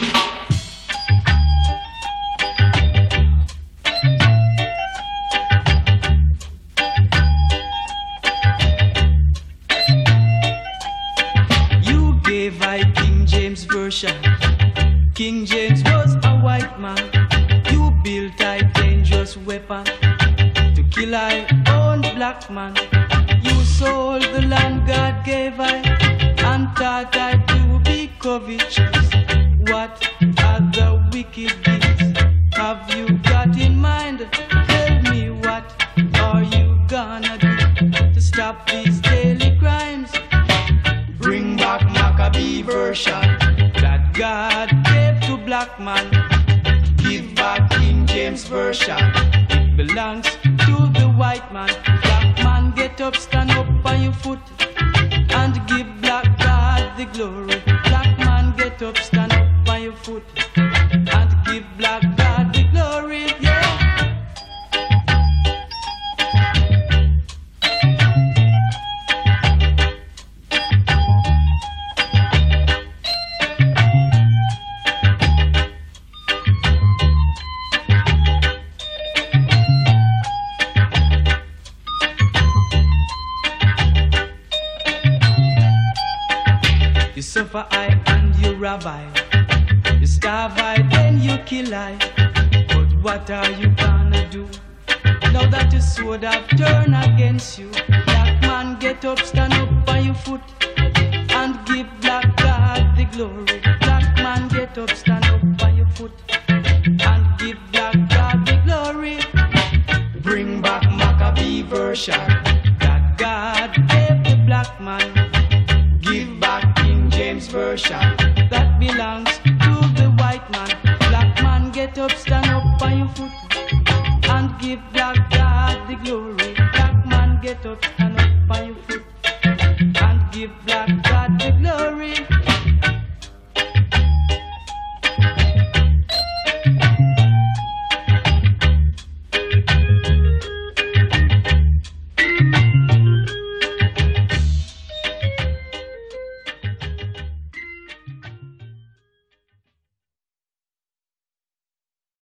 You gave I King James version. King James was a white man. You built a dangerous weapon to kill I own black man. You sold the land God gave I and thought I to be covetous. What other wicked deeds have you got in mind? Tell me, what are you gonna do to stop these daily crimes? Bring back Maccabee version that God gave to black man. Give back King James version. It belongs to the white man. Black man, get up, stand up on your foot and give black God the glory. Black man, get up, stand up on your foot and give black God the glory. Yeah. You suffer I and you rabbi. You starve I, then you kill I. But what are you gonna do now that the sword have turned against you? Black man, get up, stand up on your foot and give black God the glory. Black man, get up, stand up on your foot and give black God the glory. Bring back Maccabee version that God gave the black man. Give back King James version that belongs to the white man. Black man, get up, stand up on your foot and give black God the glory. Black man, get up, stand